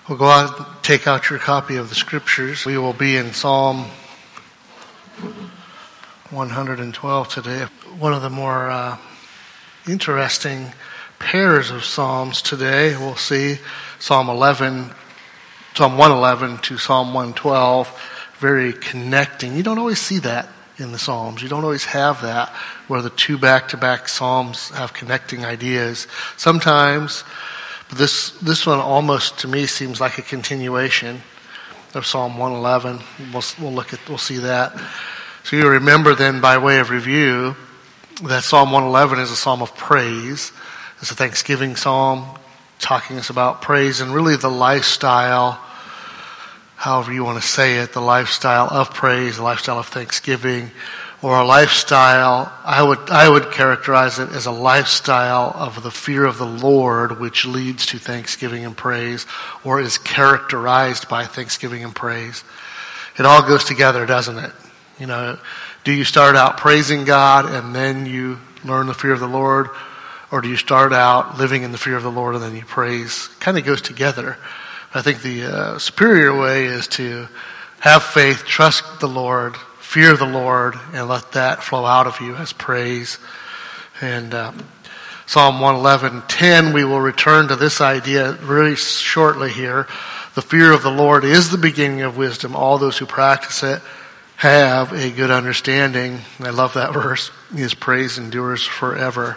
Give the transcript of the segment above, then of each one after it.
Well, go out and take out your copy of the scriptures. We will be in Psalm 112 today. One of the more interesting pairs of Psalms today. We'll see Psalm 111 to Psalm 112, very connecting. You don't always see that in the Psalms. You don't always have that where the two back-to-back Psalms have connecting ideas. Sometimes, but this one almost to me seems like a continuation of Psalm 111. We'll see that. So you remember then, by way of review, that Psalm 111 is a psalm of praise. It's a thanksgiving psalm, talking us about praise and really the lifestyle, however you want to say it, the lifestyle of praise, the lifestyle of thanksgiving, or a lifestyle, I would characterize it as a lifestyle of the fear of the Lord, which leads to thanksgiving and praise, or is characterized by thanksgiving and praise. It all goes together, doesn't it? You know, do you start out praising God and then you learn the fear of the Lord? Or do you start out living in the fear of the Lord and then you praise? It kind of goes together. I think the superior way is to have faith, trust the Lord, fear the Lord, and let that flow out of you as praise. And Psalm 111:10, we will return to this idea really shortly here. The fear of the Lord is the beginning of wisdom. All those who practice it have a good understanding. I love that verse. His praise endures forever.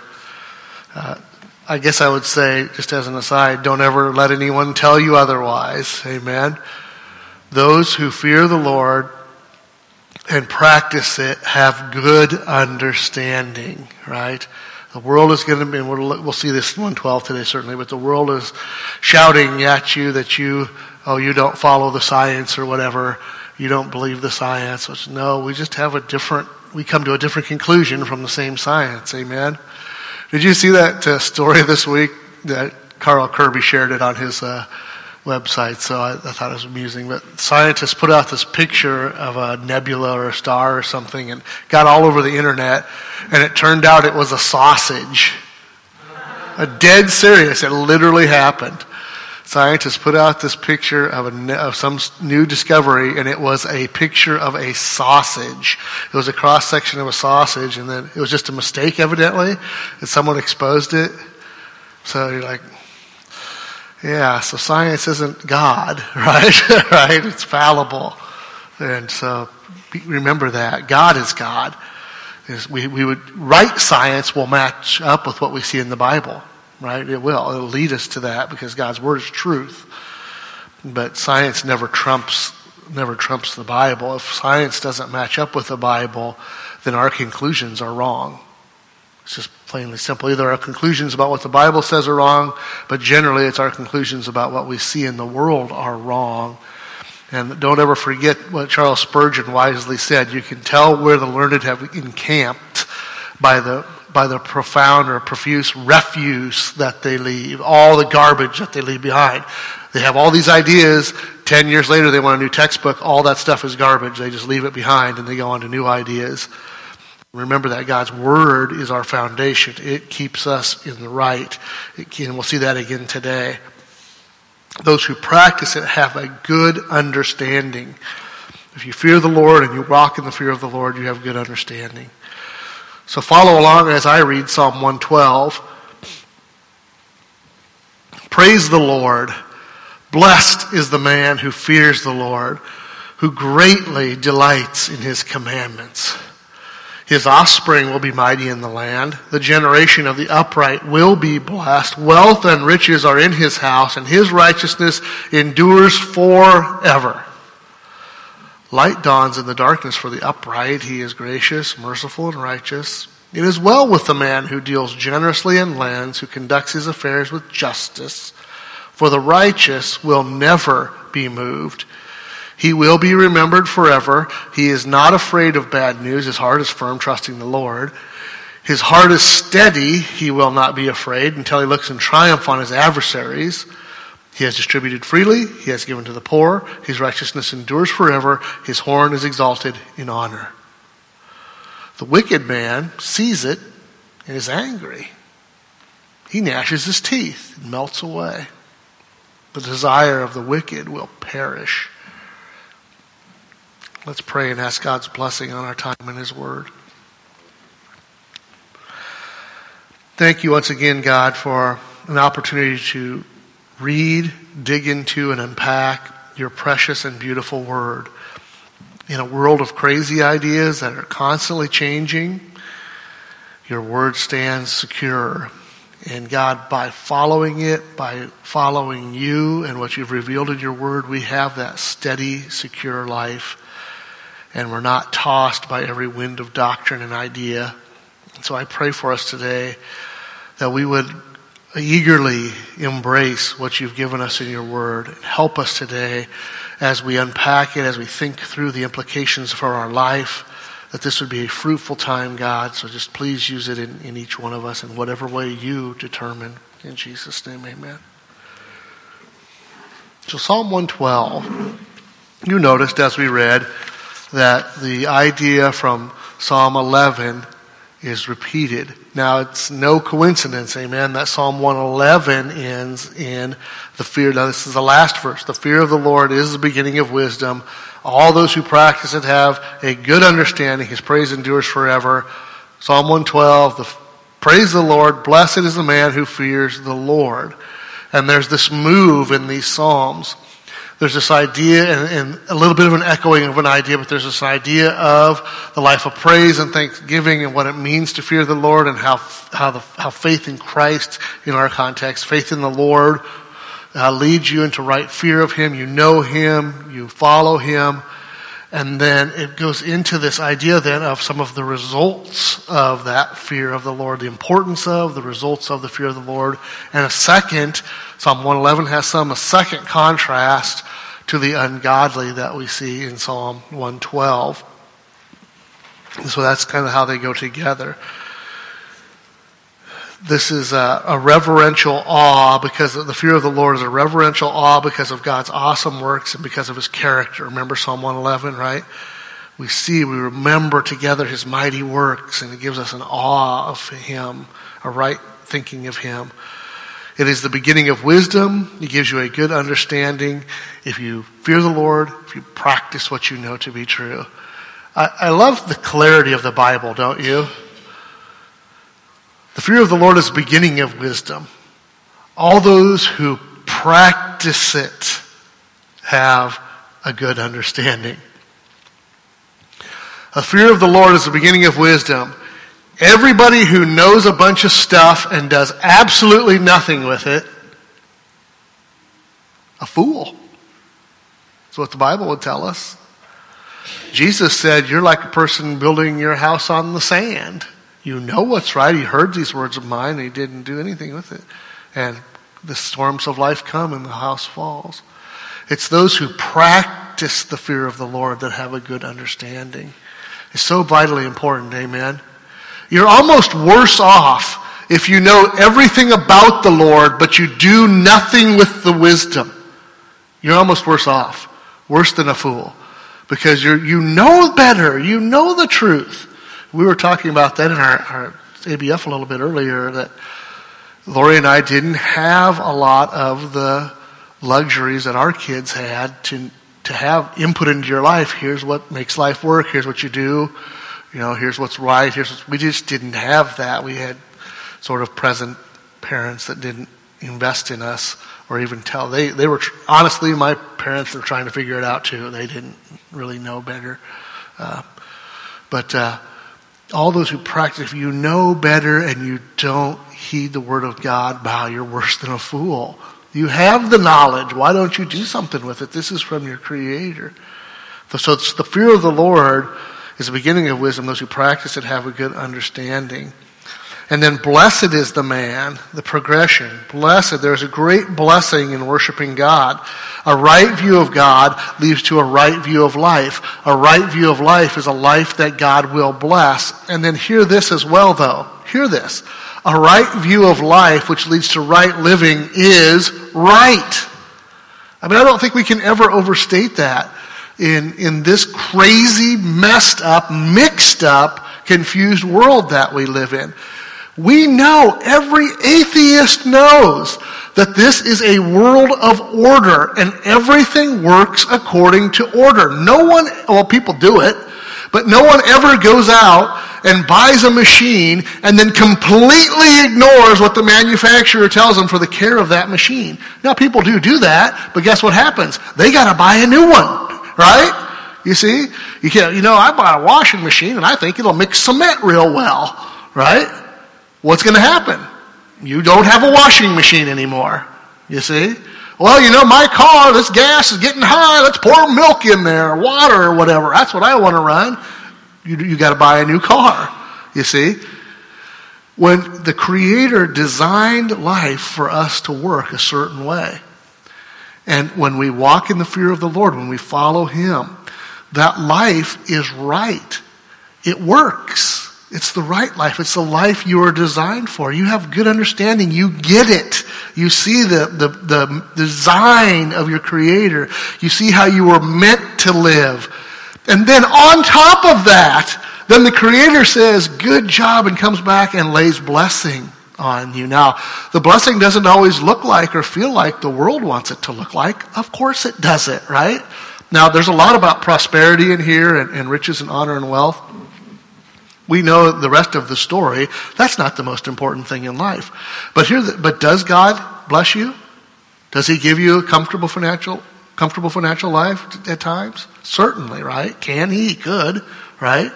I guess I would say, just as an aside, don't ever let anyone tell you otherwise. Amen. Those who fear the Lord and practice it have good understanding, right? The world is going to be, and we'll see this in 112 today certainly, but the world is shouting at you that you don't follow the science or whatever. You don't believe the science. Which, no, we just have we come to a different conclusion from the same science. Amen. Did you see that story this week that Carl Kirby shared it on his website? So I thought it was amusing. But scientists put out this picture of a nebula or a star or something and got all over the internet. And it turned out it was a sausage. A dead serious. It literally happened. Scientists put out this picture of some new discovery, and it was a picture of a sausage. It was a cross-section of a sausage, and then it was just a mistake, evidently, and someone exposed it. So you're like, yeah, so science isn't God, right? Right? It's fallible. And so remember that. God is God. Right science will match up with what we see in the Bible. Right? It will. It'll lead us to that because God's word is truth. But science never trumps the Bible. If science doesn't match up with the Bible, then our conclusions are wrong. It's just plainly simple. Either our conclusions about what the Bible says are wrong, but generally it's our conclusions about what we see in the world are wrong. And don't ever forget what Charles Spurgeon wisely said. You can tell where the learned have encamped by the profound or profuse refuse that they leave, all the garbage that they leave behind. They have all these ideas. 10 years later, they want a new textbook. All that stuff is garbage. They just leave it behind and they go on to new ideas. Remember that God's word is our foundation. It keeps us in the right. And we'll see that again today. Those who practice it have a good understanding. If you fear the Lord and you walk in the fear of the Lord, you have good understanding. So follow along as I read Psalm 112. Praise the Lord. Blessed is the man who fears the Lord, who greatly delights in his commandments. His offspring will be mighty in the land. The generation of the upright will be blessed. Wealth and riches are in his house, and his righteousness endures forever. Light dawns in the darkness for the upright. He is gracious, merciful, and righteous. It is well with the man who deals generously and lends, who conducts his affairs with justice. For the righteous will never be moved. He will be remembered forever. He is not afraid of bad news. His heart is firm, trusting the Lord. His heart is steady. He will not be afraid until he looks in triumph on his adversaries. He has distributed freely. He has given to the poor. His righteousness endures forever. His horn is exalted in honor. The wicked man sees it and is angry. He gnashes his teeth and melts away. The desire of the wicked will perish. Let's pray and ask God's blessing on our time in His Word. Thank you once again, God, for an opportunity to read, dig into, and unpack your precious and beautiful Word. In a world of crazy ideas that are constantly changing, your Word stands secure. And God, by following it, by following you and what you've revealed in your Word, we have that steady, secure life. And we're not tossed by every wind of doctrine and idea. And so I pray for us today that we would eagerly embrace what you've given us in your Word. And help us today as we unpack it, as we think through the implications for our life, that this would be a fruitful time, God. So just please use it in each one of us in whatever way you determine. In Jesus' name, amen. So Psalm 112, you noticed as we read that the idea from Psalm 11 is repeated. Now, it's no coincidence, amen, that Psalm 111 ends in the fear. Now, this is the last verse. The fear of the Lord is the beginning of wisdom. All those who practice it have a good understanding. His praise endures forever. Psalm 112, praise the Lord. Blessed is the man who fears the Lord. And there's this move in these Psalms. There's this idea, and a little bit of an echoing of an idea, but there's this idea of the life of praise and thanksgiving and what it means to fear the Lord, and how faith in Christ, in our context, faith in the Lord leads you into right fear of Him. You know Him, you follow Him, and then it goes into this idea then of some of the results of that fear of the Lord, the importance of the results of the fear of the Lord, and a second, Psalm 111 has a second contrast to the ungodly that we see in Psalm 112. And so that's kind of how they go together. This is a reverential awe, because the fear of the Lord is a reverential awe because of God's awesome works and because of His character. Remember Psalm 111, right? We remember together His mighty works, and it gives us an awe of Him, a right thinking of Him. It is the beginning of wisdom. It gives you a good understanding. If you fear the Lord, if you practice what you know to be true. I love the clarity of the Bible, don't you? The fear of the Lord is the beginning of wisdom. All those who practice it have a good understanding. The fear of the Lord is the beginning of wisdom. Everybody who knows a bunch of stuff and does absolutely nothing with it, a fool. That's what the Bible would tell us. Jesus said, you're like a person building your house on the sand. You know what's right. He heard these words of mine and he didn't do anything with it. And the storms of life come and the house falls. It's those who practice the fear of the Lord that have a good understanding. It's so vitally important, amen? You're almost worse off if you know everything about the Lord, but you do nothing with the wisdom. You're almost worse off. Worse than a fool. Because you know better. You know the truth. We were talking about that in our ABF a little bit earlier, that Lori and I didn't have a lot of the luxuries that our kids had to have input into your life. Here's what makes life work. Here's what you do. Here's what's right. We just didn't have that. We had sort of present parents that didn't invest in us or even tell. They were, honestly, my parents were trying to figure it out too. They didn't really know better. But all those who practice, if you know better and you don't heed the word of God, wow, you're worse than a fool. You have the knowledge. Why don't you do something with it? This is from your Creator. So it's the fear of the Lord is the beginning of wisdom. Those who practice it have a good understanding. And then blessed is the man, the progression. Blessed, there's a great blessing in worshiping God. A right view of God leads to a right view of life. A right view of life is a life that God will bless. And then hear this as well, though. Hear this. A right view of life, which leads to right living, is right. I don't think we can ever overstate that. In this crazy, messed up, mixed up, confused world that we live in. We know, every atheist knows, that this is a world of order and everything works according to order. People do it, but no one ever goes out and buys a machine and then completely ignores what the manufacturer tells them for the care of that machine. Now, people do that, but guess what happens? They got to buy a new one, right? You see? I bought a washing machine and I think it'll mix cement real well, right? What's going to happen? You don't have a washing machine anymore, you see? Well, my car, this gas is getting high. Let's pour milk in there, water or whatever. That's what I want to run. You got to buy a new car, you see? When the Creator designed life for us to work a certain way, and when we walk in the fear of the Lord, when we follow Him, that life is right. It works. It's the right life. It's the life you are designed for. You have good understanding. You get it. You see the design of your Creator. You see how you were meant to live. And then on top of that, then the Creator says, good job, and comes back and lays blessing on you. Now, the blessing doesn't always look like or feel like the world wants it to look like. Of course it doesn't, right? Now, there's a lot about prosperity in here and riches and honor and wealth. We know the rest of the story. That's not the most important thing in life. But does God bless you? Does He give you a comfortable financial life at times? Certainly, right? Can He? He could, right?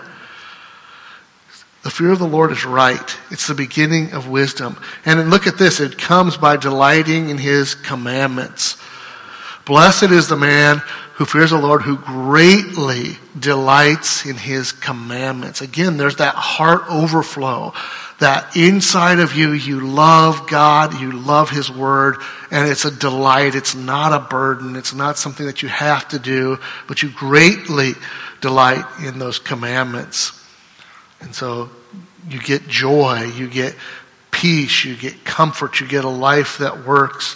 The fear of the Lord is right. It's the beginning of wisdom. And then look at this. It comes by delighting in His commandments. Blessed is the man who fears the Lord, who greatly delights in His commandments. Again, there's that heart overflow, that inside of you love God, you love His Word, and it's a delight. It's not a burden. It's not something that you have to do, but you greatly delight in those commandments. And so you get joy, you get peace, you get comfort, you get a life that works.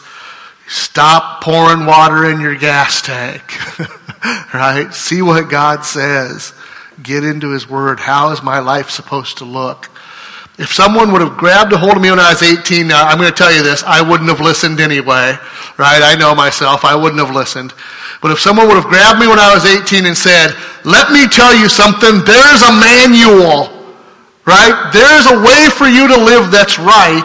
Stop pouring water in your gas tank, right? See what God says. Get into His Word. How is my life supposed to look? If someone would have grabbed a hold of me when I was 18, now I'm going to tell you this, I wouldn't have listened anyway, right? I know myself, I wouldn't have listened. But if someone would have grabbed me when I was 18 and said, let me tell you something, there's a manual, right? There's a way for you to live that's right,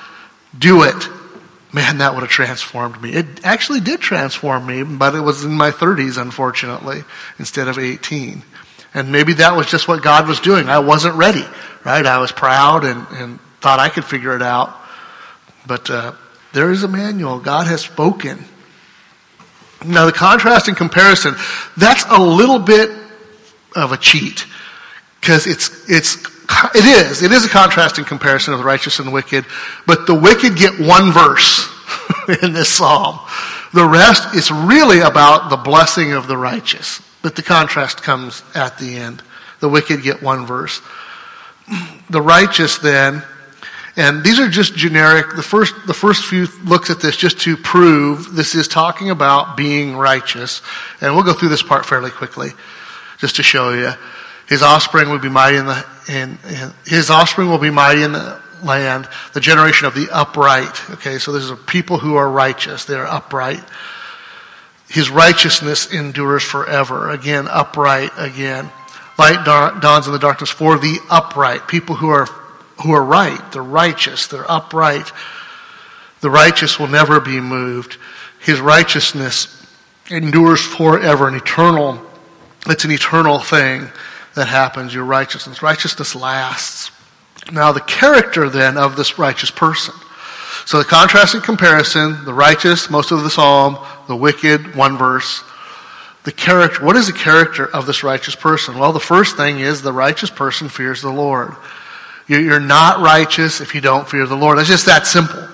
do it. Man, that would have transformed me. It actually did transform me, but it was in my 30s, unfortunately, instead of 18. And maybe that was just what God was doing. I wasn't ready, right? I was proud and thought I could figure it out. But there is a manual. God has spoken. Now, the contrast and comparison, that's a little bit of a cheat. Because it is a contrast and comparison of the righteous and the wicked, but the wicked get one verse in this psalm. The rest is really about the blessing of the righteous, but the contrast comes at the end. The wicked get one verse. The righteous then, and these are just generic, the first few looks at this just to prove this is talking about being righteous, and we'll go through this part fairly quickly just to show you. His offspring will be mighty his offspring will be mighty in the land, the generation of the upright. Okay, so this is a people who are righteous. They are upright. His righteousness endures forever. Again, upright again. Light dawns in the darkness for the upright. People who are right. They're righteous. They're upright. The righteous will never be moved. His righteousness endures forever and eternal. It's an eternal thing that happens, your righteousness. Righteousness lasts. Now, the character then of this righteous person. So the contrast and comparison, the righteous, most of the psalm, the wicked, one verse. The character, what is the character of this righteous person? Well, the first thing is the righteous person fears the Lord. You're not righteous if you don't fear the Lord. It's just that simple.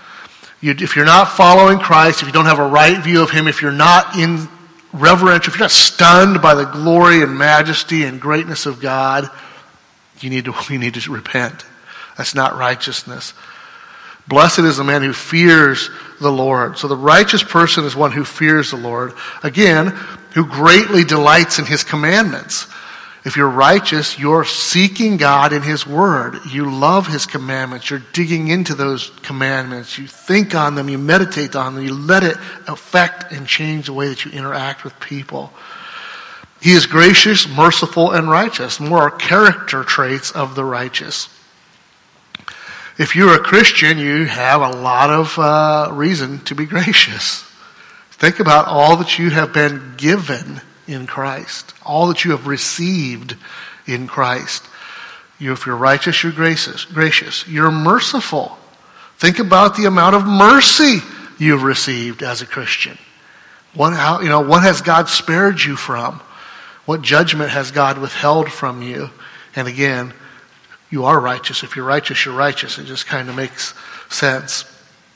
If you're not following Christ, if you don't have a right view of Him, if you're not in reverential, if you're not stunned by the glory and majesty and greatness of God, you need to repent. That's not righteousness. Blessed is the man who fears the Lord. So the righteous person is one who fears the Lord. Again, who greatly delights in His commandments. If you're righteous, you're seeking God in His Word. You love His commandments. You're digging into those commandments. You think on them. You meditate on them. You let it affect and change the way that you interact with people. He is gracious, merciful, and righteous. More are character traits of the righteous. If you're a Christian, you have a lot of reason to be gracious. Think about all that you have been given in Christ. All that you have received in Christ. If you're righteous, you're gracious. You're merciful. Think about the amount of mercy you've received as a Christian. What has God spared you from? What judgment has God withheld from you? And again, you are righteous. If you're righteous, you're righteous. It just kind of makes sense.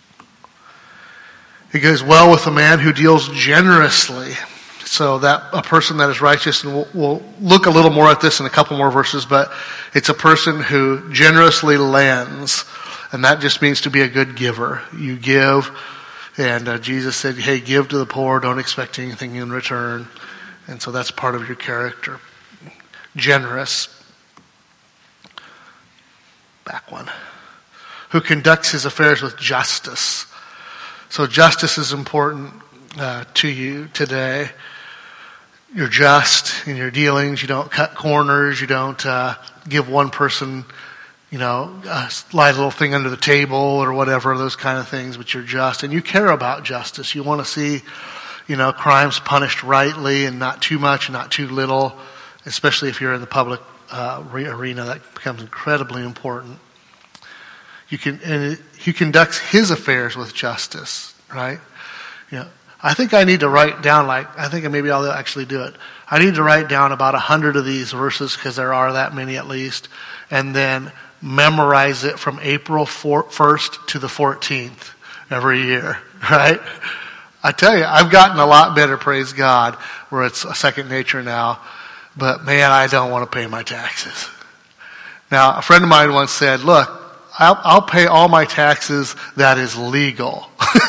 It goes well with a man who deals generously. So that a person that is righteous, and we'll look a little more at this in a couple more verses, but it's a person who generously lends. And that just means to be a good giver. You give, and Jesus said, hey, give to the poor, don't expect anything in return. And so that's part of your character. Generous. Back one. Who conducts his affairs with justice. So justice is important to you today. You're just in your dealings. You don't cut corners. You don't give one person, a slight little thing under the table or whatever, those kind of things, but you're just. And you care about justice. You want to see, crimes punished rightly and not too much and not too little, especially if you're in the public arena. That becomes incredibly important. He conducts his affairs with justice, right? I think I need to write down, maybe I'll actually do it. I need to write down about 100 of these verses, because there are that many at least, and then memorize it from April 1st to the 14th every year, right? I tell you, I've gotten a lot better, praise God, where it's a second nature now. But man, I don't want to pay my taxes. Now, a friend of mine once said, look, I'll pay all my taxes that is legal.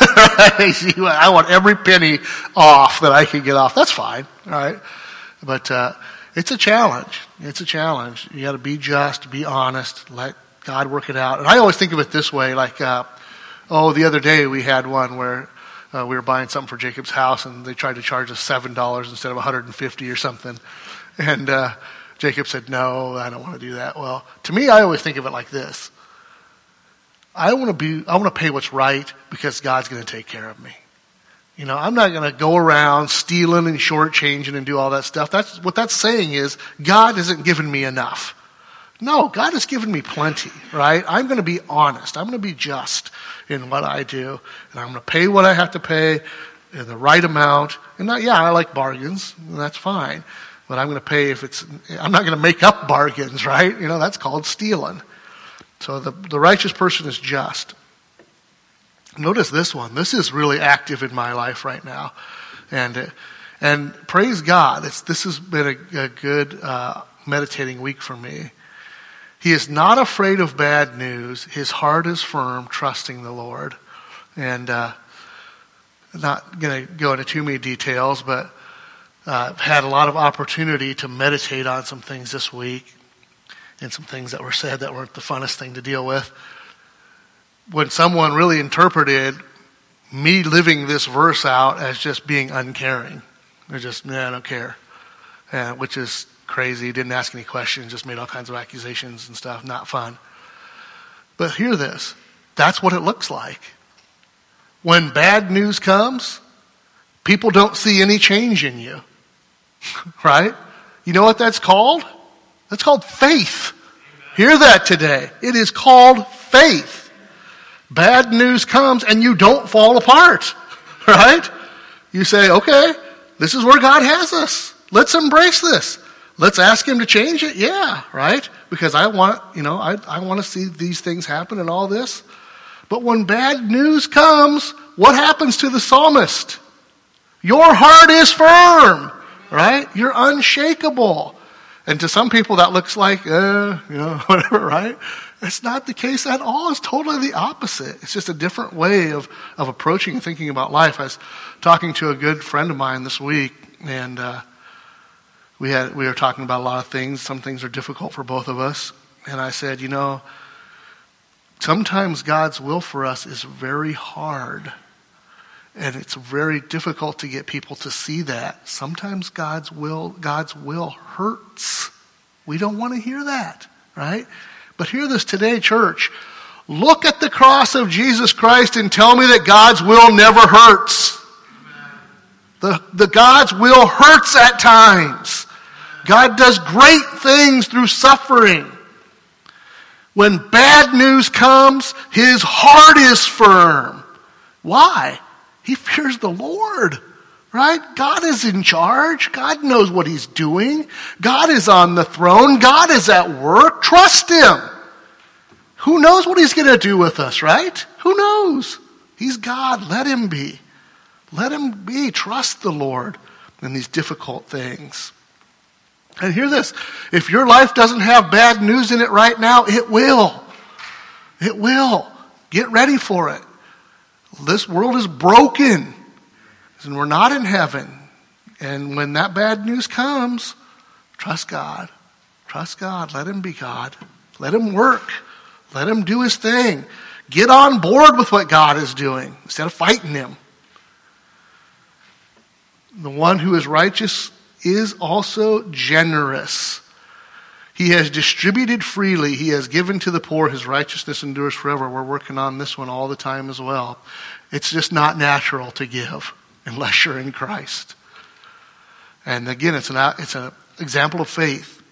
I want every penny off that I can get off. That's fine, all right? But it's a challenge. It's a challenge. You got to be just, be honest, let God work it out. And I always think of it this way, the other day we had one where we were buying something for Jacob's house, and they tried to charge us $7 instead of $150 or something. And Jacob said, no, I don't want to do that. Well, to me, I always think of it like this. I want to pay what's right because God's going to take care of me. I'm not going to go around stealing and shortchanging and do all that stuff. That's what that's saying is God hasn't given me enough. No, God has given me plenty, right? I'm going to be honest. I'm going to be just in what I do. And I'm going to pay what I have to pay in the right amount. And I like bargains, and that's fine. But I'm going to pay I'm not going to make up bargains, right? That's called stealing. So the righteous person is just. Notice this one. This is really active in my life right now. And praise God, this has been a good meditating week for me. He is not afraid of bad news. His heart is firm, trusting the Lord. And not going to go into too many details, but I've had a lot of opportunity to meditate on some things this week. And some things that were said that weren't the funnest thing to deal with. When someone really interpreted me living this verse out as just being uncaring. They're just, I don't care. Which is crazy. Didn't ask any questions, just made all kinds of accusations and stuff. Not fun. But hear this. That's what it looks like. When bad news comes, people don't see any change in you. Right? You know what that's called? That's called faith. Hear that today. It is called faith. Bad news comes and you don't fall apart. Right? You say, okay, this is where God has us. Let's embrace this. Let's ask Him to change it. Yeah, right? Because I want to see these things happen and all this. But when bad news comes, what happens to the psalmist? Your heart is firm. Right? You're unshakable. And to some people that looks like, whatever, right? It's not the case at all. It's totally the opposite. It's just a different way of approaching and thinking about life. I was talking to a good friend of mine this week, and we were talking about a lot of things. Some things are difficult for both of us. And I said, sometimes God's will for us is very hard. And it's very difficult to get people to see that. Sometimes God's will hurts. We don't want to hear that, right? But hear this today, church. Look at the cross of Jesus Christ and tell me that God's will never hurts. The God's will hurts at times. God does great things through suffering. When bad news comes, his heart is firm. Why? He fears the Lord, right? God is in charge. God knows what he's doing. God is on the throne. God is at work. Trust him. Who knows what he's going to do with us, right? Who knows? He's God. Let him be. Let him be. Trust the Lord in these difficult things. And hear this. If your life doesn't have bad news in it right now, it will. It will. Get ready for it. This world is broken. And we're not in heaven. And when that bad news comes, trust God. Trust God. Let him be God. Let him work. Let him do his thing. Get on board with what God is doing instead of fighting him. The one who is righteous is also generous. He has distributed freely. He has given to the poor. His righteousness endures forever. We're working on this one all the time as well. It's just not natural to give unless you're in Christ. And again, it's an example of faith.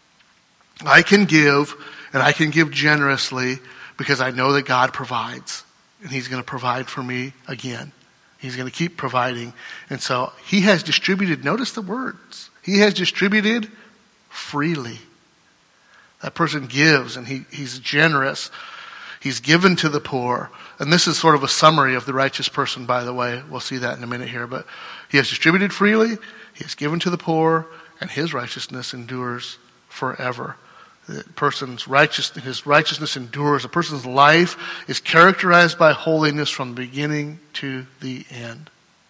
I can give, and I can give generously because I know that God provides. And he's going to provide for me again. He's going to keep providing. And so he has distributed, notice the words, he has distributed freely. That person gives and he's generous. He's given to the poor. And this is sort of a summary of the righteous person, by the way. We'll see that in a minute here. But he has distributed freely, he has given to the poor, and his righteousness endures forever. The person's his righteousness endures. A person's life is characterized by holiness from the beginning to the end.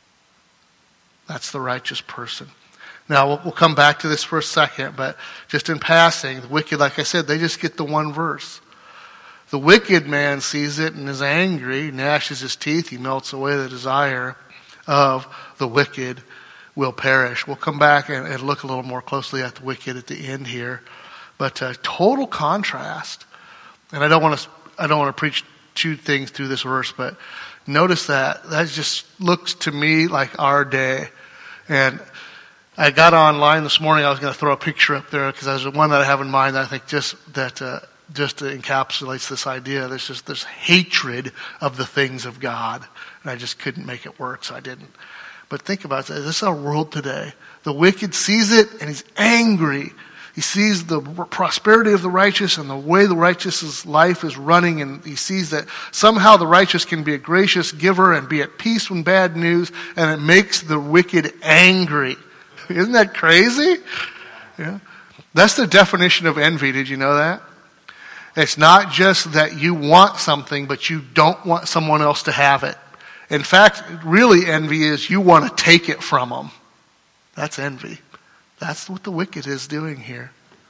That's the righteous person. Now, we'll come back to this for a second, but just in passing, the wicked, like I said, they just get the one verse. The wicked man sees it and is angry, gnashes his teeth, he melts away. The desire of the wicked will perish. We'll come back and look a little more closely at the wicked at the end here. But total contrast. And I don't want to preach two things through this verse, but notice that just looks to me like our day. And I got online this morning. I was going to throw a picture up there because there's one that I have in mind that I think just encapsulates this idea. There's just this hatred of the things of God, and I just couldn't make it work, so I didn't. But think about it. This is our world today. The wicked sees it and he's angry. He sees the prosperity of the righteous and the way the righteous' life is running, and he sees that somehow the righteous can be a gracious giver and be at peace when bad news, and it makes the wicked angry. Isn't that crazy? Yeah. That's the definition of envy. Did you know that? It's not just that you want something, but you don't want someone else to have it. In fact, really envy is you want to take it from them. That's envy. That's what the wicked is doing here.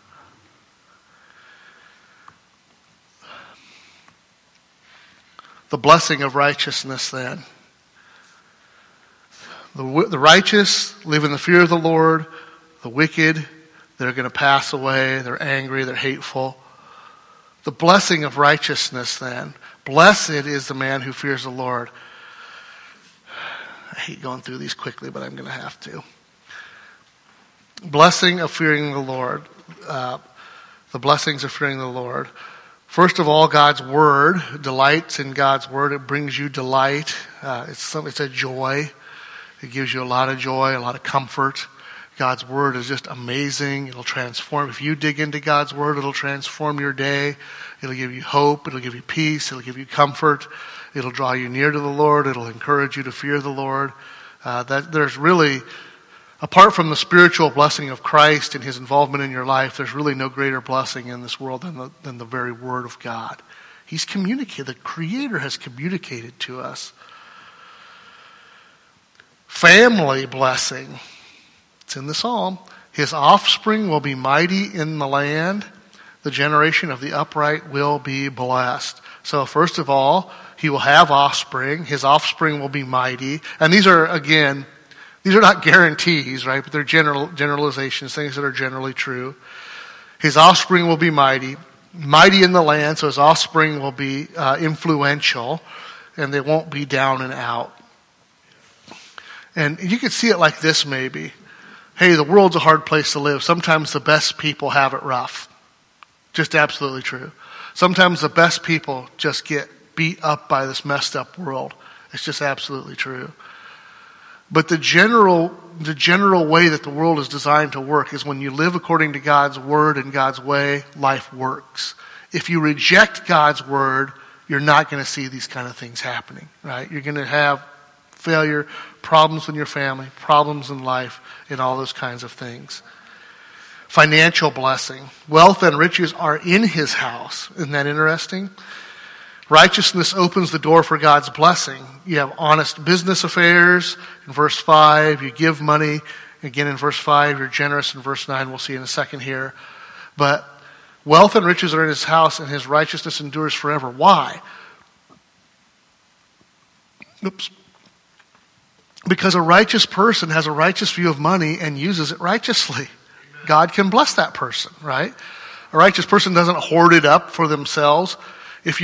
The blessing of righteousness then. The righteous live in the fear of the Lord. The wicked, they're going to pass away. They're angry. They're hateful. The blessing of righteousness then. Blessed is the man who fears the Lord. I hate going through these quickly, but I'm going to have to. Blessing of fearing the Lord. The blessings of fearing the Lord. First of all, God's word. Delights in God's word. It brings you delight. It's a joy. It gives you a lot of joy, a lot of comfort. God's word is just amazing. It'll transform. If you dig into God's word, it'll transform your day. It'll give you hope. It'll give you peace. It'll give you comfort. It'll draw you near to the Lord. It'll encourage you to fear the Lord. There's really, apart from the spiritual blessing of Christ and his involvement in your life, there's really no greater blessing in this world than the very word of God. He's communicated. The Creator has communicated to us. Family blessing. It's in the Psalm. His offspring will be mighty in the land. The generation of the upright will be blessed. So first of all, he will have offspring. His offspring will be mighty. And these are not guarantees, right? But they're generalizations, things that are generally true. His offspring will be mighty in the land. So his offspring will be influential, and they won't be down and out. And you could see it like this maybe. Hey, the world's a hard place to live. Sometimes the best people have it rough. Just absolutely true. Sometimes the best people just get beat up by this messed up world. It's just absolutely true. But the general way that the world is designed to work is when you live according to God's word and God's way, life works. If you reject God's word, you're not going to see these kind of things happening, right? You're going to have failure, problems in your family, problems in life, and all those kinds of things. Financial blessing. Wealth and riches are in his house. Isn't that interesting? Righteousness opens the door for God's blessing. You have honest business affairs. In verse 5, you give money. Again, in verse 5, you're generous. In verse 9, we'll see in a second here. But wealth and riches are in his house, and his righteousness endures forever. Why? Because a righteous person has a righteous view of money and uses it righteously. God can bless that person, right? A righteous person doesn't hoard it up for themselves. If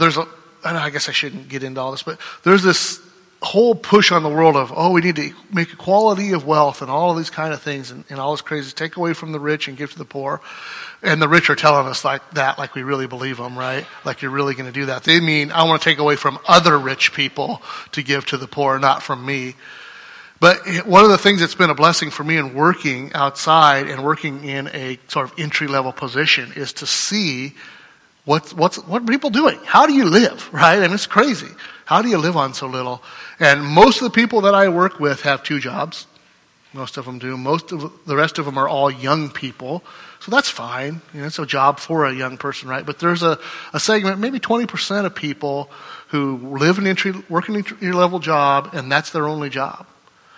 I guess I shouldn't get into all this, but there's this whole push on the world of, we need to make equality of wealth and all of these kind of things and all this crazy, take away from the rich and give to the poor. And the rich are telling us like we really believe them, right? Like you're really going to do that. They mean, I want to take away from other rich people to give to the poor, not from me. But one of the things that's been a blessing for me in working outside and working in a sort of entry-level position is to see what are people doing? How do you live, right? I mean, it's crazy. How do you live on so little? And most of the people that I work with have 2 jobs. Most of them do. The rest of them are all young people. So that's fine. It's a job for a young person, right? But there's a segment, maybe 20% of people who work an entry-level job, and that's their only job.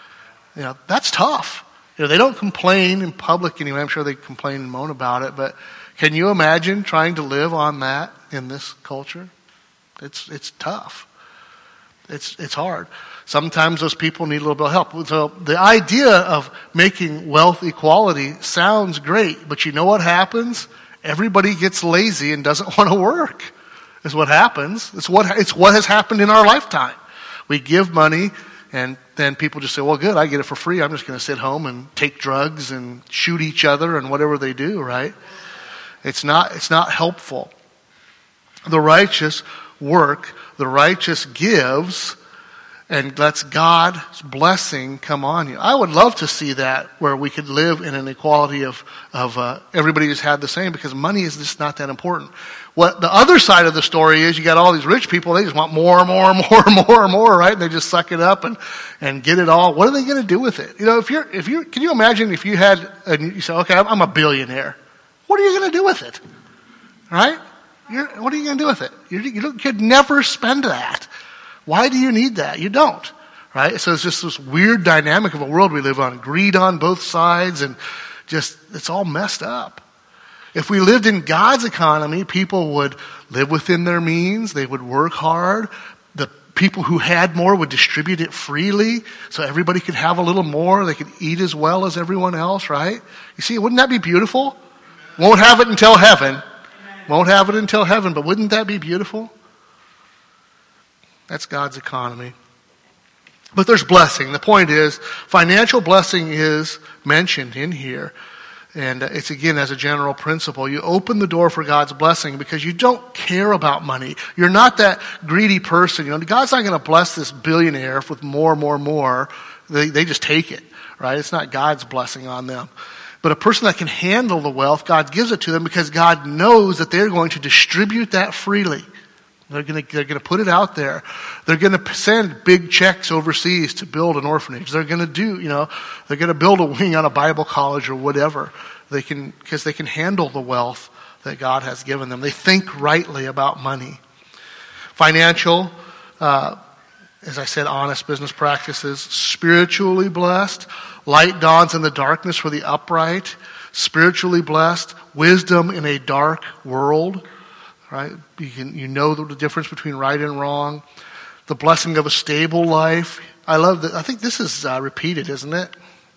That's tough. They don't complain in public anyway. I'm sure they complain and moan about it, but can you imagine trying to live on that in this culture? It's tough. It's hard. Sometimes those people need a little bit of help. So the idea of making wealth equality sounds great, but you know what happens? Everybody gets lazy and doesn't want to work, is what happens. It's what has happened in our lifetime. We give money, and then people just say, well, good, I get it for free. I'm just going to sit home and take drugs and shoot each other and whatever they do, right? It's not helpful. The righteous work, the righteous gives, and lets God's blessing come on you. I would love to see that where we could live in an equality of everybody who's had the same, because money is just not that important. What the other side of the story is, you got all these rich people, they just want more, right? And they just suck it up and get it all. What are they going to do with it? Can you imagine if you you say, okay, I'm a billionaire. What are you going to do with it? Right? What are you going to do with it? You could never spend that. Why do you need that? You don't, right? So it's just this weird dynamic of a world we live on. Greed on both sides, and just, it's all messed up. If we lived in God's economy, people would live within their means. They would work hard. The people who had more would distribute it freely, so everybody could have a little more. They could eat as well as everyone else, right? You see, wouldn't that be beautiful? Won't have it until heaven. Won't have it until heaven, but wouldn't that be beautiful? That's God's economy. But there's blessing. The point is, financial blessing is mentioned in here. And it's, again, as a general principle. You open the door for God's blessing because you don't care about money. You're not that greedy person. God's not going to bless this billionaire with more. They just take it, right? It's not God's blessing on them. But a person that can handle the wealth, God gives it to them because God knows that they're going to distribute that freely. They're going to put it out there. They're going to send big checks overseas to build an orphanage. They're going to they're going to build a wing on a Bible college or whatever. Because they can handle the wealth that God has given them. They think rightly about money. Financial, as I said, honest business practices. Spiritually blessed. Light dawns in the darkness for the upright, spiritually blessed, wisdom in a dark world. Right? You know the difference between right and wrong. The blessing of a stable life. I love that. I think this is repeated, isn't it?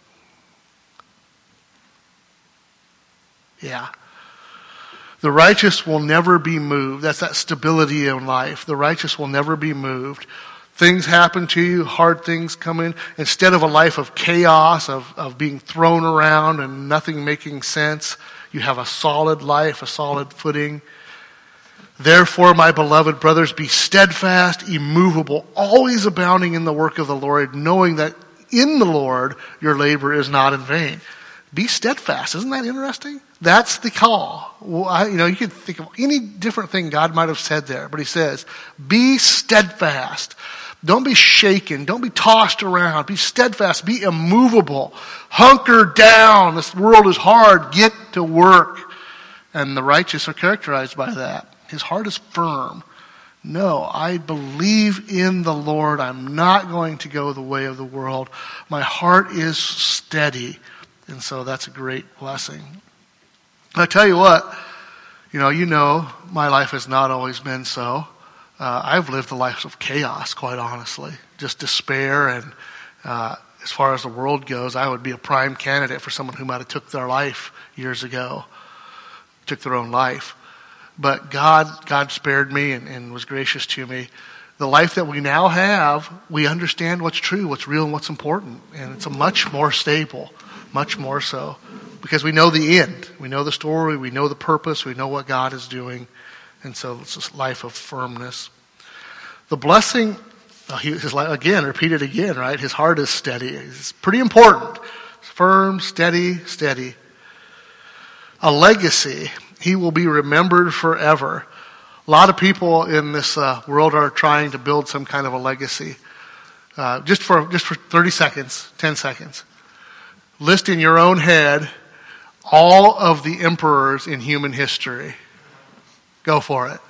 Yeah. The righteous will never be moved. That's that stability in life. The righteous will never be moved. Things happen to you, hard things come in. Instead of a life of chaos, of being thrown around and nothing making sense, you have a solid life, a solid footing. Therefore, my beloved brothers, be steadfast, immovable, always abounding in the work of the Lord, knowing that in the Lord your labor is not in vain. Be steadfast. Isn't that interesting? That's the call. Well, you could think of any different thing God might have said there, but he says, be steadfast. Don't be shaken. Don't be tossed around. Be steadfast. Be immovable. Hunker down. This world is hard. Get to work. And the righteous are characterized by that. His heart is firm. No, I believe in the Lord. I'm not going to go the way of the world. My heart is steady. And so that's a great blessing. I tell you what, you know, my life has not always been so. I've lived a life of chaos, quite honestly. Just despair, and as far as the world goes, I would be a prime candidate for someone who might have took their life years ago, took their own life. But God spared me and was gracious to me. The life that we now have, we understand what's true, what's real, and what's important. And it's a much more stable, much more so. Because we know the end. We know the story. We know the purpose. We know what God is doing. And so it's this life of firmness. The blessing, repeated again, right? His heart is steady. It's pretty important. Firm, steady, steady. A legacy. He will be remembered forever. A lot of people in this world are trying to build some kind of a legacy. Just for 30 seconds, 10 seconds. List in your own head all of the emperors in human history. Go for it.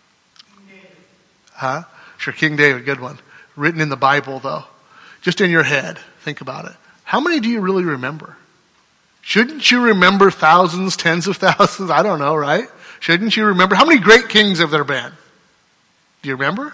Huh? Sure, King David, good one. Written in the Bible, though. Just in your head. Think about it. How many do you really remember? Shouldn't you remember thousands, tens of thousands? I don't know, right? Shouldn't you remember? How many great kings have there been? Do you remember?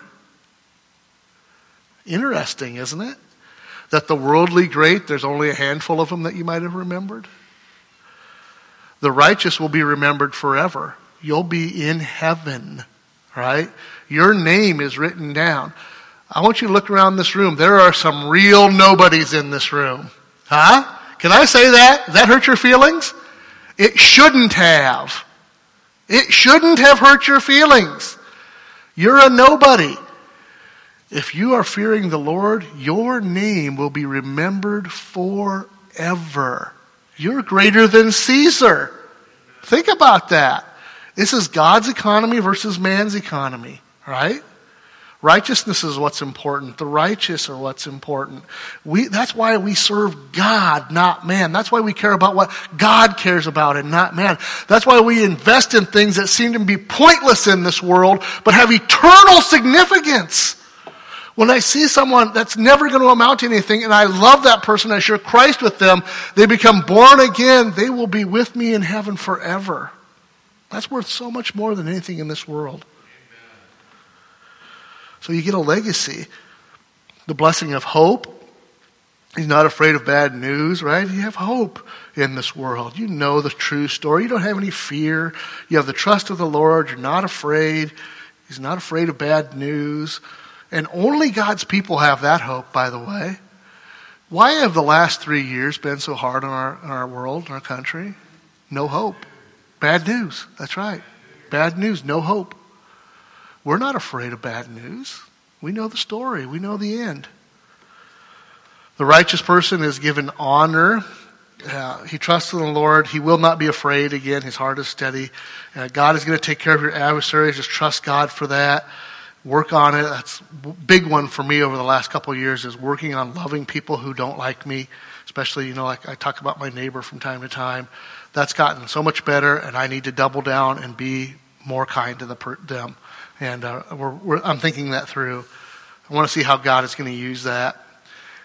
Interesting, isn't it? That the worldly great, there's only a handful of them that you might have remembered. The righteous will be remembered forever. You'll be in heaven, right? Your name is written down. I want you to look around this room. There are some real nobodies in this room. Huh? Can I say that? Does that hurt your feelings? It shouldn't have. It shouldn't have hurt your feelings. You're a nobody. If you are fearing the Lord, your name will be remembered forever. You're greater than Caesar. Think about that. This is God's economy versus man's economy, right? Righteousness is what's important. The righteous are what's important. That's why we serve God, not man. That's why we care about what God cares about and not man. That's why we invest in things that seem to be pointless in this world, but have eternal significance. When I see someone that's never going to amount to anything, and I love that person, I share Christ with them, they become born again, they will be with me in heaven forever. That's worth so much more than anything in this world. So you get a legacy. The blessing of hope. He's not afraid of bad news, right? You have hope in this world. You know the true story. You don't have any fear. You have the trust of the Lord. You're not afraid. He's not afraid of bad news. And only God's people have that hope, by the way. Why have the last 3 years been so hard on our world, in our country? No hope. Bad news. That's right. Bad news. No hope. We're not afraid of bad news. We know the story. We know the end. The righteous person is given honor. He trusts in the Lord. He will not be afraid. Again, his heart is steady. God is going to take care of your adversaries. Just trust God for that. Work on it. That's a big one for me over the last couple of years, is working on loving people who don't like me. Especially, like I talk about my neighbor from time to time. That's gotten so much better, and I need to double down and be more kind to them. And I'm thinking that through. I want to see how God is going to use that.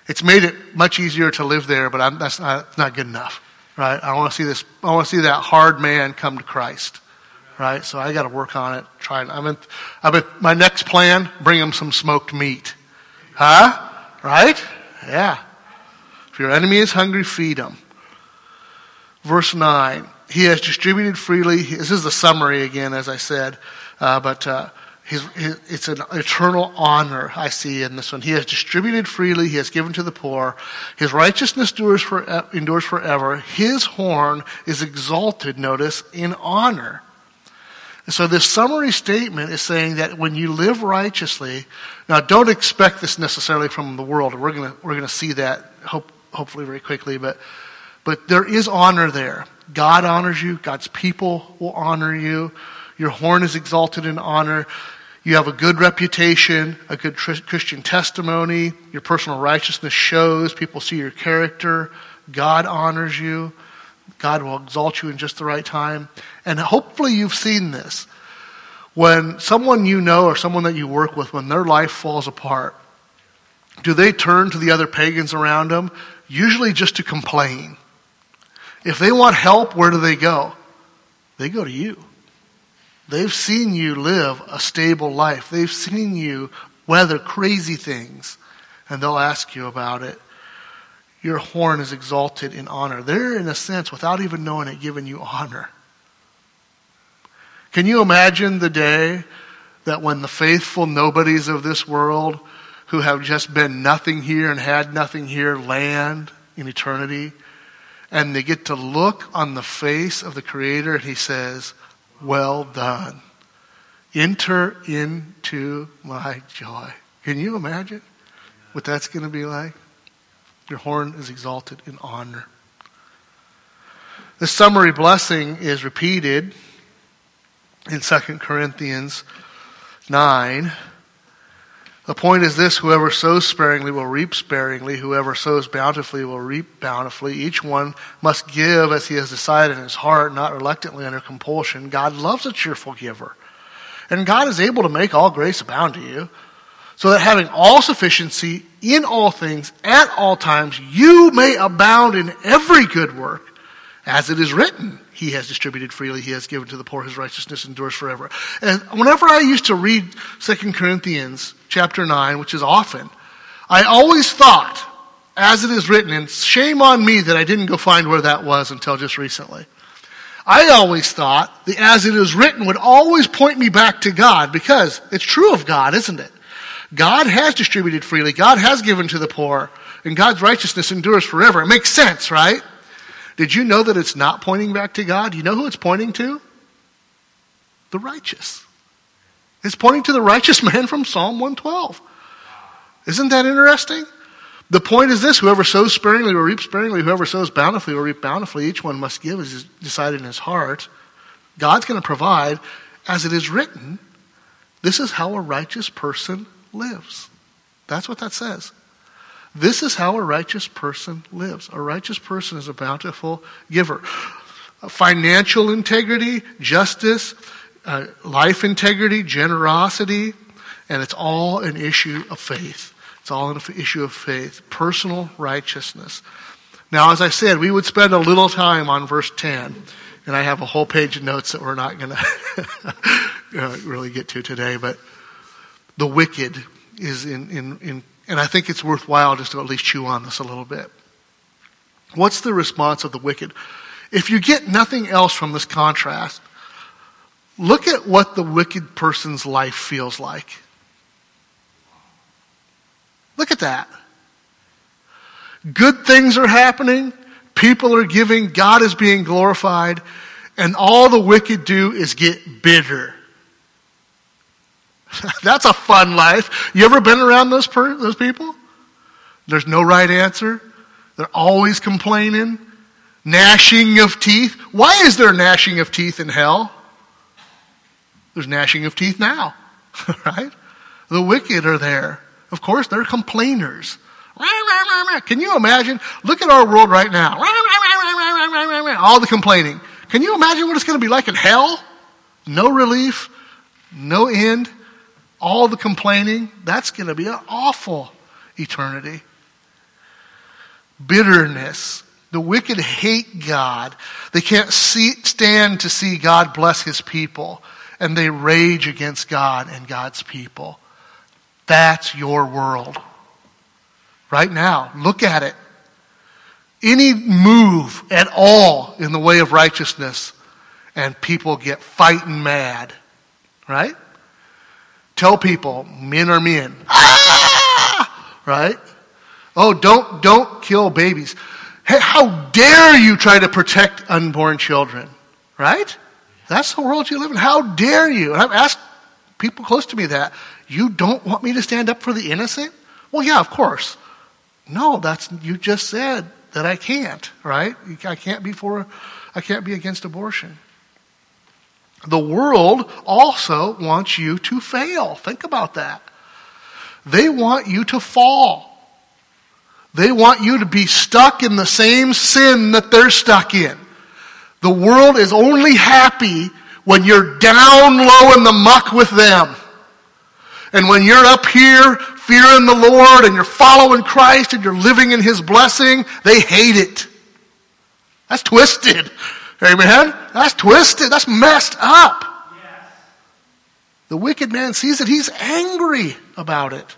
It's made it much easier to live there, but that's not good enough, right? I want to see this. I want to see that hard man come to Christ, right? So I got to work on it. My next plan: bring him some smoked meat, huh? Right? Yeah. If your enemy is hungry, feed him. Verse 9. He has distributed freely. This is the summary again, as I said, but. It's an eternal honor I see in this one. He has distributed freely. He has given to the poor. His righteousness endures forever. His horn is exalted, notice, in honor. And so this summary statement is saying that when you live righteously, now don't expect this necessarily from the world. We're gonna see that hopefully very quickly, but there is honor there. God honors you. God's people will honor you. Your horn is exalted in honor. You have a good reputation, a good Christian testimony. Your personal righteousness shows. People see your character. God honors you. God will exalt you in just the right time. And hopefully you've seen this. When someone you know or someone that you work with, when their life falls apart, do they turn to the other pagans around them? Usually just to complain. If they want help, where do they go? They go to you. They've seen you live a stable life. They've seen you weather crazy things, and they'll ask you about it. Your horn is exalted in honor. They're, in a sense, without even knowing it, giving you honor. Can you imagine the day that when the faithful nobodies of this world, who have just been nothing here and had nothing here, land in eternity, and they get to look on the face of the Creator, and He says, "Well done. Enter into my joy." Can you imagine what that's going to be like? Your horn is exalted in honor. The summary blessing is repeated in 2 Corinthians 9. The point is this: whoever sows sparingly will reap sparingly. Whoever sows bountifully will reap bountifully. Each one must give as he has decided in his heart, not reluctantly under compulsion. God loves a cheerful giver. And God is able to make all grace abound to you, so that having all sufficiency in all things at all times, you may abound in every good work. As it is written, He has distributed freely, He has given to the poor, His righteousness endures forever. And whenever I used to read 2 Corinthians chapter 9, which is often, I always thought, as it is written, and shame on me that I didn't go find where that was until just recently. I always thought the as it is written would always point me back to God, because it's true of God, isn't it? God has distributed freely, God has given to the poor, and God's righteousness endures forever. It makes sense, right? Did you know that it's not pointing back to God? You know who it's pointing to? The righteous. It's pointing to the righteous man from Psalm 112. Isn't that interesting? The point is this: whoever sows sparingly will reap sparingly. Whoever sows bountifully will reap bountifully. Each one must give as is decided in his heart. God's going to provide, as it is written. This is how a righteous person lives. That's what that says. This is how a righteous person lives. A righteous person is a bountiful giver. Financial integrity, justice, life integrity, generosity, and it's all an issue of faith. It's all an issue of faith. Personal righteousness. Now, as I said, we would spend a little time on verse 10, and I have a whole page of notes that we're not going to really get to today, but the wicked is in and I think it's worthwhile just to at least chew on this a little bit. What's the response of the wicked? If you get nothing else from this contrast, look at what the wicked person's life feels like. Look at that. Good things are happening. People are giving. God is being glorified. And all the wicked do is get bitter. That's a fun life. You ever been around those people? There's no right answer. They're always complaining. Gnashing of teeth. Why is there gnashing of teeth in hell? There's gnashing of teeth now. Right? The wicked are there. Of course, they're complainers. Can you imagine? Look at our world right now. All the complaining. Can you imagine what it's going to be like in hell? No relief. No end. All the complaining. That's going to be an awful eternity. bitterness. The wicked hate God. They can't stand to see God bless his people. And they rage against God and God's people. That's your world. Right now, look at it. Any move at all in the way of righteousness, and people get fighting mad. Right? Tell people, men are men. Ah! Right? Oh, don't kill babies. Hey, how dare you try to protect unborn children? Right? That's the world you live in. How dare you? And I've asked people close to me that. You don't want me to stand up for the innocent? Well, yeah, of course. No, you just said that I can't, right? I can't be against abortion. The world also wants you to fail. Think about that. They want you to fall. They want you to be stuck in the same sin that they're stuck in. The world is only happy when you're down low in the muck with them. And when you're up here fearing the Lord and you're following Christ and you're living in his blessing, they hate it. That's twisted. Amen? That's twisted. That's messed up. Yes. The wicked man sees it. He's angry about it.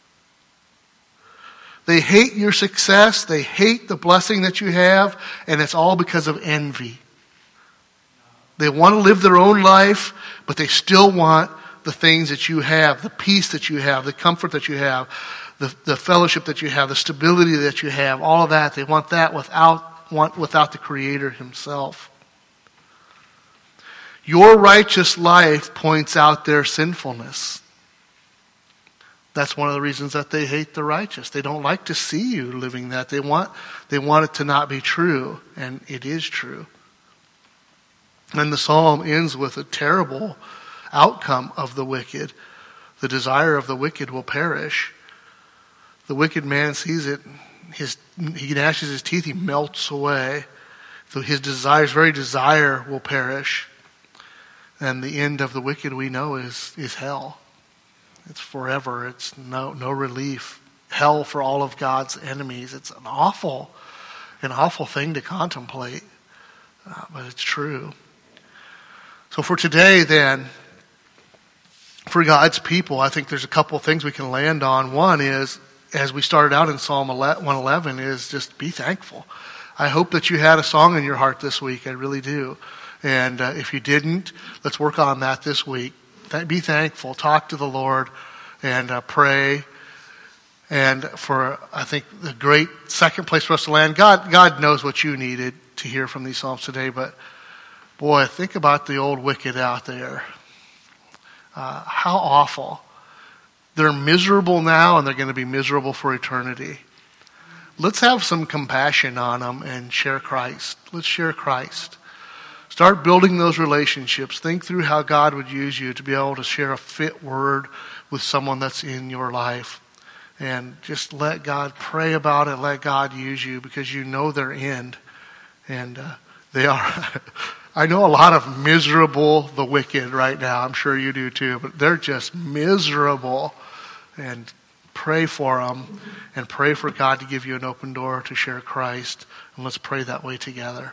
They hate your success. They hate the blessing that you have. And it's all because of envy. They want to live their own life, but they still want the things that you have, the peace that you have, the comfort that you have, the fellowship that you have, the stability that you have, all of that. They want that without the Creator himself. Your righteous life points out their sinfulness. That's one of the reasons that they hate the righteous. They don't like to see you living that. They want it to not be true, and it is true. And the psalm ends with a terrible outcome of the wicked. The desire of the wicked will perish. The wicked man sees it. He gnashes his teeth. He melts away. So his very desire will perish. And the end of the wicked, we know, is hell. It's forever. It's no relief. Hell for all of God's enemies. It's an awful thing to contemplate. But it's true. So for today then, for God's people, I think there's a couple of things we can land on. One is, as we started out in Psalm 111, is just be thankful. I hope that you had a song in your heart this week. I really do. And if you didn't, let's work on that this week. Be thankful. Talk to the Lord and pray. And for, I think, the great second place for us to land, God knows what you needed to hear from these Psalms today. But boy, think about the old wicked out there. How awful. They're miserable now and they're going to be miserable for eternity. Let's have some compassion on them and share Christ. Let's share Christ. Start building those relationships. Think through how God would use you to be able to share a fit word with someone that's in your life. And just let God pray about it. Let God use you because you know their end. And they are... I know a lot of the wicked right now. I'm sure you do too. But they're just miserable. And pray for them. And pray for God to give you an open door to share Christ. And let's pray that way together.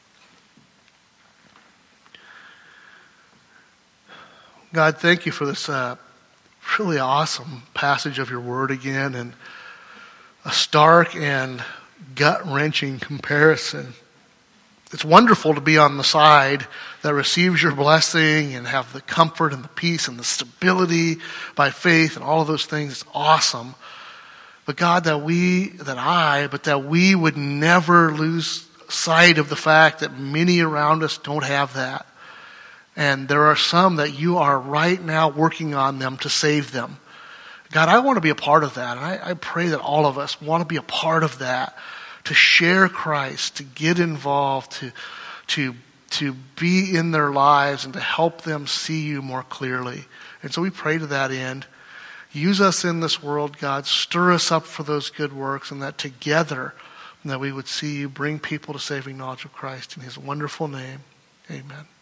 God, thank you for this really awesome passage of your word again. And a stark and gut-wrenching comparison. It's wonderful to be on the side that receives your blessing and have the comfort and the peace and the stability by faith and all of those things. It's awesome. But God, that we would never lose sight of the fact that many around us don't have that. And there are some that you are right now working on them to save them. God, I want to be a part of that. And I pray that all of us want to be a part of that. To share Christ, to get involved, to be in their lives and to help them see you more clearly. And so we pray to that end. Use us in this world, God. Stir us up for those good works and that together that we would see you bring people to saving knowledge of Christ. In his wonderful name, amen.